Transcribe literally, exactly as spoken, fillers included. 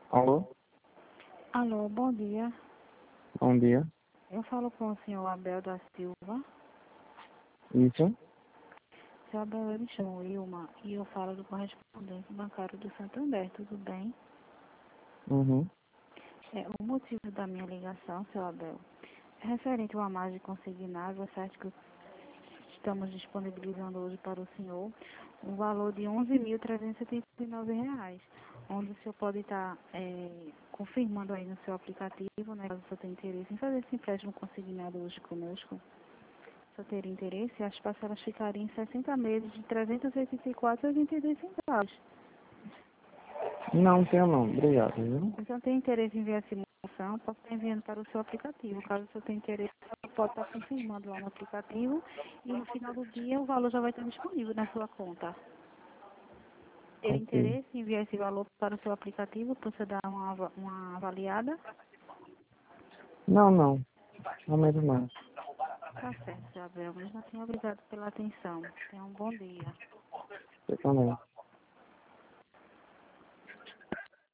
Alô? Alô, bom dia. Bom dia. Eu falo com o senhor Abel da Silva. Isso? Senhor Abel, eu me chamo Ilma e eu falo do correspondente bancário do Santander, tudo bem? Uhum. É, o motivo da minha ligação, senhor Abel, é referente a uma margem consignável, certo que estamos disponibilizando hoje para o senhor um valor de onze mil trezentos e setenta e nove reais, onde o senhor pode estar é, confirmando aí no seu aplicativo, né, caso o senhor tenha interesse em fazer esse empréstimo consignado hoje conosco. Se eu ter interesse, as parcelas ficariam em sessenta meses de trezentos e oitenta e quatro reais e oitenta e dois centavos. Não tenho não, obrigado, viu? Se eu tenho interesse em enviar essa informação, posso estar enviando para o seu aplicativo. Caso o senhor tenha interesse, eu posso estar confirmando lá no aplicativo e no final do dia o valor já vai estar disponível na sua conta. Ter Ok. interesse em enviar esse valor para o seu aplicativo, para você dar uma, ava- uma avaliada? Não, não. Realmente não. Tá certo, Isabel. Mesmo assim, obrigado pela atenção. Tenha um bom dia. Você também.